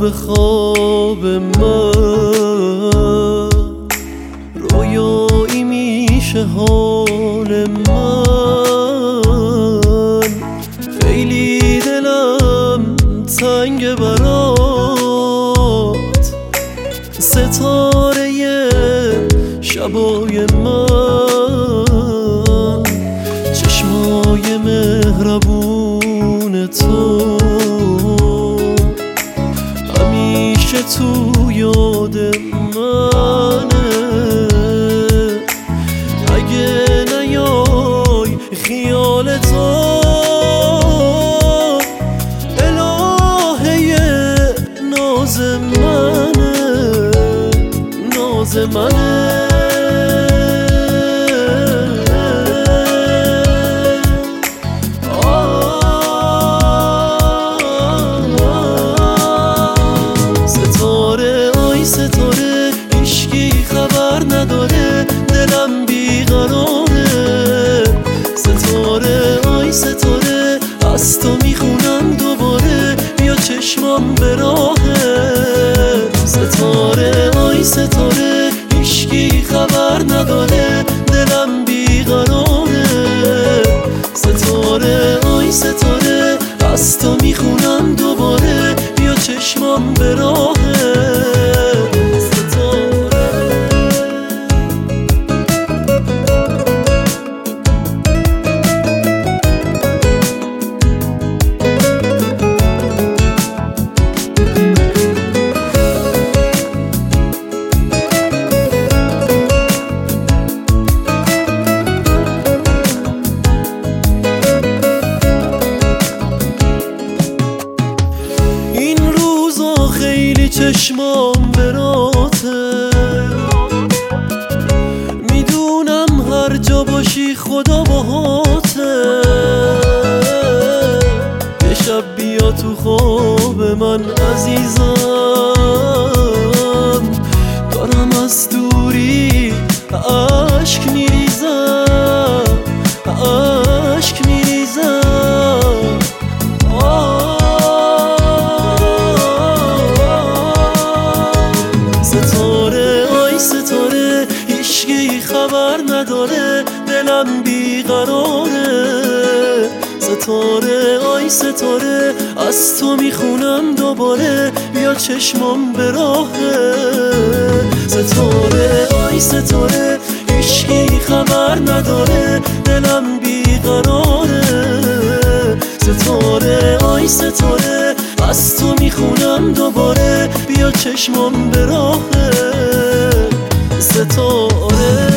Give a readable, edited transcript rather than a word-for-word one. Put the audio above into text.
به خواب من، رویایی میشه حال من. خیلی دلم تنگ برات، ستاره شبای من، چشمای مهربون تو همیشه تو یاد منه. اگه نیای خیال تو الهه ناز منه، ناز منه. ستاره هیچکی خبر نداره، دلم بیقراره. ستاره آی ستاره از تو میخونم دوباره، بیا چشمام به راهه. ستاره آی ستاره هیچکی خبر نداره، دلم بیقراره. ستاره آی ستاره از تو میخونم دوباره، بیا چشمام به راهه. خیلی چشمام براته، میدونم هر جا باشی خدا باهاته. یه شب بیا تو خواب من عزیزم، دارم از دوری عشق میریزم، عشق میریزم. ستاره هیچکی خبر نداره، دلم بیقراره. ستاره آی ستاره از تو میخونم دوباره، بیا چشمام به راهه. ستاره آی ستاره هیچکی خبر نداره، دلم بیقراره. ستاره آی ستاره از تو میخونم دوباره، بیا چشمام به راهه. ستاره